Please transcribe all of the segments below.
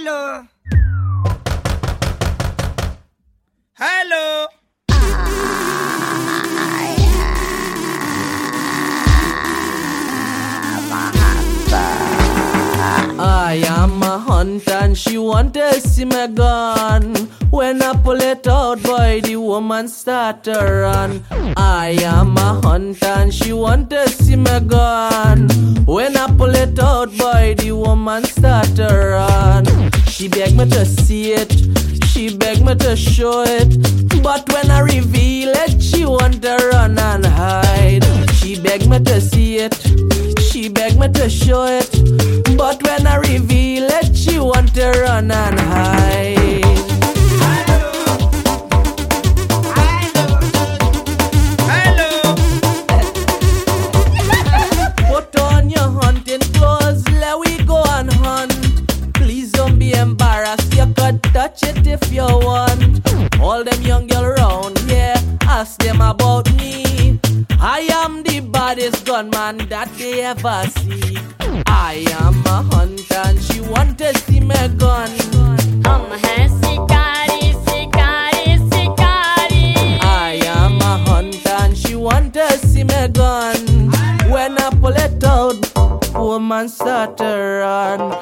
Hello. Hello. I am a hunt and she want to see my gun. When I pull it out, boy, the woman start to run. I am a hunt and she want to see my gun. When I pull it out, boy, the woman start to run. She beg me to see it, she beg me to show it, but when I reveal it, she want to run and hide. She beg me to see it, she beg me to show it, but when I reveal it, she want to run and hide. Put on your hunting clothes, let we go and hunt. Please don't be embarrassed, you could touch it if you want. All them young girl around here, ask them about me. I am the baddest gunman that they ever see. I am a hunter and she want to see my gun. हम हैं शिकारी शिकारी शिकारी. I am a hunter and she want to see my gun. When I pull it out, woman start to run.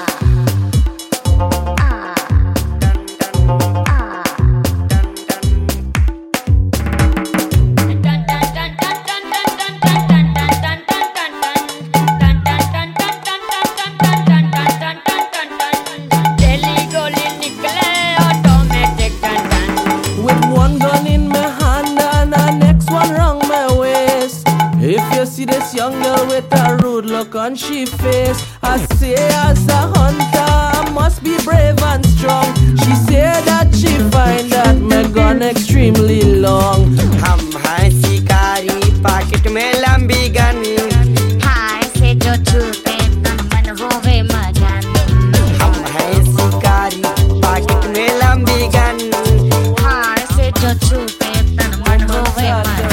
See this young girl with a rude look on she face. I say as a hunter I must be brave and strong. She say that she find that my gun extremely long. हम हैं शिकारी pocket में लंबी gun. हाय से जो छूटे तन मन होवे मगन. हम हैं शिकारी पॉकेट में लंबी गन. हाय से जो छूटे तन मन होवे मगन.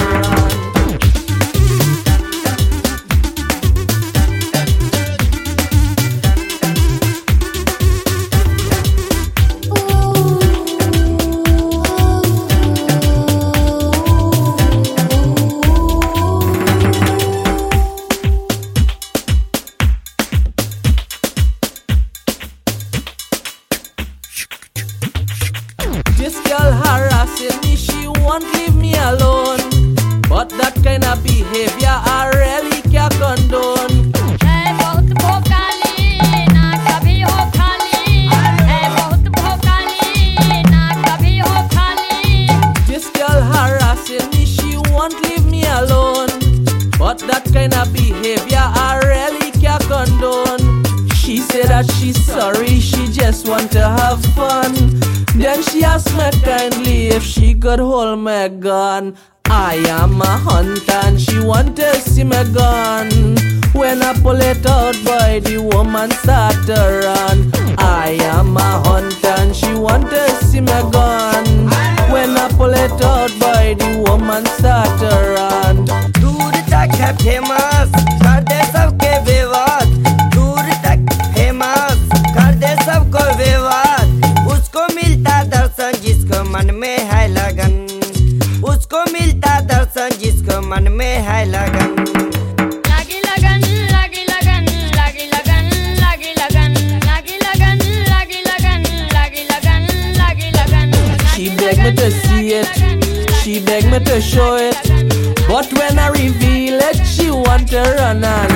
This girl harassing me, she won't leave me alone. But that kind of behavior I really can't condone. है बहुत भोकाली ना कभी हो खाली. है बहुत भोकाली ना कभी हो खाली. This girl harassing me, she won't leave me alone. But that kind of behavior I really can't condone. She said that she's sorry, she just want to have fun. Then she asked me kindly if she could hold my gun. I am a hunter and she want to see my gun. When I pull it out, boy, the woman start to run. I am a hunter and she want to see my gun. When I pull it out, boy, the woman start to run. दूर तक है famous कर दे सबके विवाद. दूर तक famous कर दे सबको विवाद. उसको मिलता दर्शन जिसको मन में है लगन. उसको मिलता दर्शन जिसको मन में है लगन. लागी लगन लागी लगन लागी लगन लागी लगन लागी लगन लागी लगन लागी लगन लागी लगन. She beg me to see it, she beg me to show it, but when I reveal it, she want to run and